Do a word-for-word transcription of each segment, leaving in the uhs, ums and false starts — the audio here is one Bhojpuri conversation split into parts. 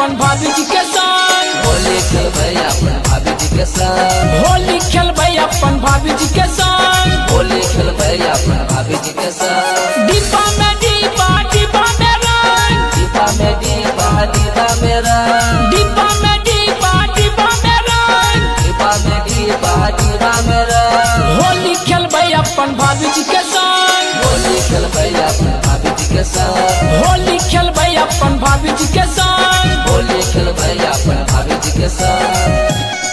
अपन भाभी जी के संग होली खेलबै अपन भाभी जी के संग होली खेलबै अपन भाभी जी के संग होली खेलबै अपन भाभी जी के संग डिब्बा में डिब्बा डिब्बा में रंग दीपा में दीपा दीपा में रंग डिब्बा में डिब्बा डिब्बा में रंग दीपा में दीपा दीपा में रंग होली खेलबै अपन भाभी जी के संग होली खेलबै अपन भाभी जी के संग होली खेलबै अपन भाभी जी के संग होली खेलबै अपन भाभी जी के संग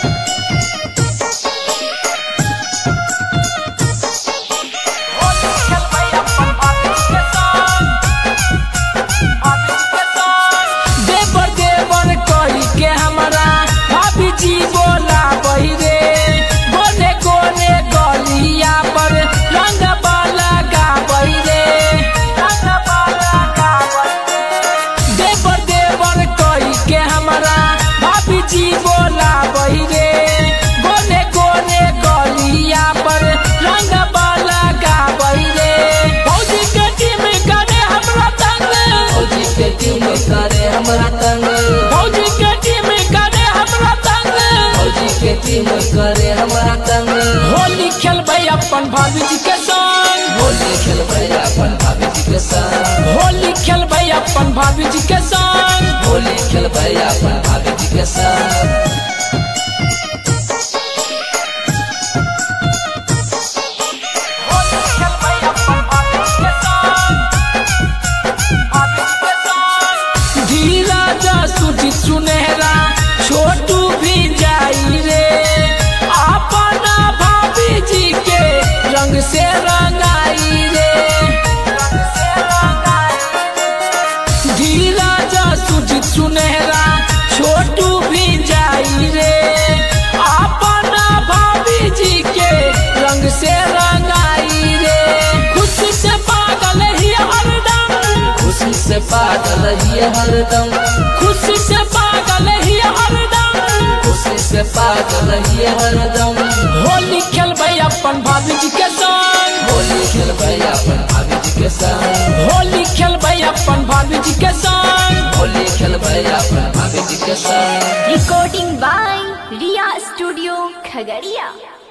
होली खेलबै अपन भाभी जी के संग भाभी जी के संग देवर देवर कही के हमरा भाभी जी बोला बही रे गोने गोने गलिया पर रंग बाला गाबई रे रंग बाला गाबई रे देवर देवर कही के हमरा भाभी जी बोला बही रे गोने गोने गलिया पर रंग बाला गाबई रे भौजी के टीम करे हमरा तंग फौजी के टीम करे हमरा तंग भौजी के टीम करे हमरा तंग फौजी के टीम करे हमरा तंग होली खेलबै अपन भाभी जी के संग होली खेलबै अपन भाभी जी के संग होली खेलबै अपन भाभी जी के संग होली खेलबै अपन भाभी जी के संग होली खेलबै अपन भाभी जी के संग भाभी जी के संग धीरज सुजीत सुनहरा छोटू भी जाई रे अपना भाभी जी के रंग से रंगाई रे रंग से रंगाई रे धीरज सुजीत सुनहरा छोटू भी जाई रे अपना भाभी जी के रंग से रंगाई रे खुशी से पागल ही हरदम खुशी से पागल हिए हरदम खुशी से पागल ही हरदम खुशी से पागल हिए हरदम होली खेलबै अपन भाभी जी के संग होली खेलबै अपन भाभी जी के संग होली खेलबै अपन भाभी जी के संग होली खेलबै अपन भाभी जी के संग Recording by Ria Studio, Khagaria.